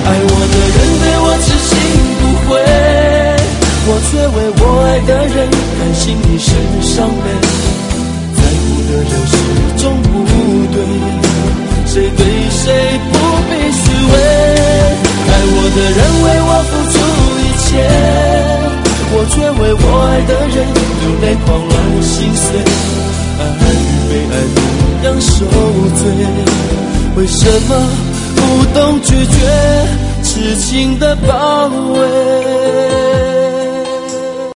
爱我的人对我痴心不悔，我却为我爱的人甘心一生伤悲。在乎的人始终不对，谁对谁不必虚伪。爱我的人为我付出一切，我却为我爱的人流泪狂乱心碎。爱与被爱同样受罪，为什么不懂拒绝痴情的包围？